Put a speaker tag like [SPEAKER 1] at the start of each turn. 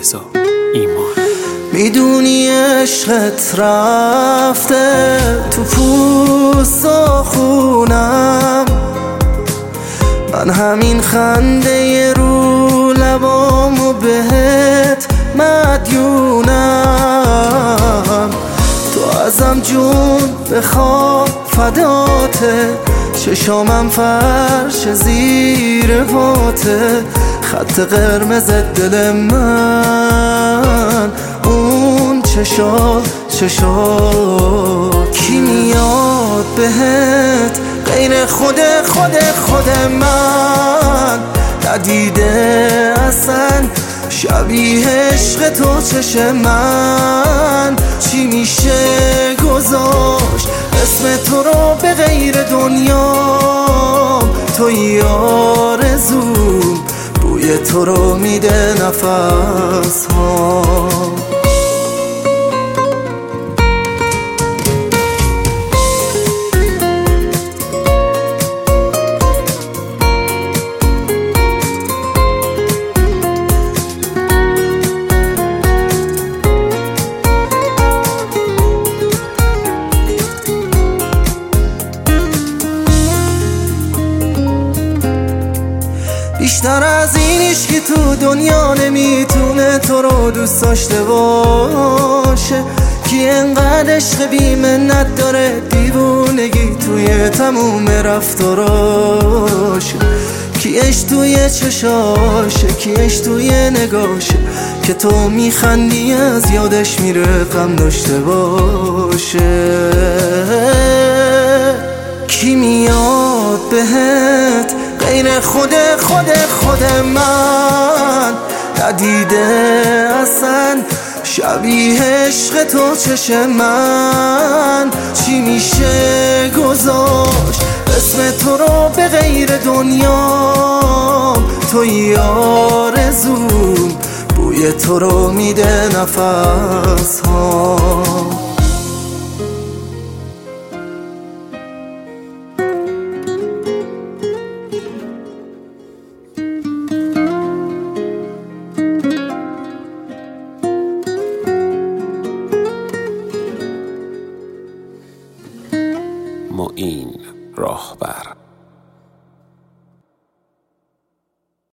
[SPEAKER 1] رضا ایمان.
[SPEAKER 2] میدونی عشقت رفته تو پوست و خونم، من همین خنده رو لبامو بهت مدیونم. تو ازم جون بخواه فداته، چشامم فرش زیر پاته، خط قرمز دل من اون چشات. کی میاد بهت غیر خود من، ندیده اصلا شبیه عشق تو چشم من. چی میشه گذاشت اسم تو رو به غیر دنیام، توی آرزوم بوی تو رو میده نفس ها. بیشتر از این هیچکی تو دنیا نمیتونه تو رو دوست داشته باشه، کی انقدر عشق بی منت داره دیوونگی توی تموم رفتاراشه. کیش توی چشاشه، کیش توی نگاشه که تو میخندی از یادش میره غم داشته باشه. کی میاد بهت غیر خود من، ندیده اصلا شبیه عشق تو چشم من. چی میشه گذاشت اسم تو رو به غیر دنیام، توی آرزوم بوی تو رو میده نفس ها.
[SPEAKER 1] معین راهبر.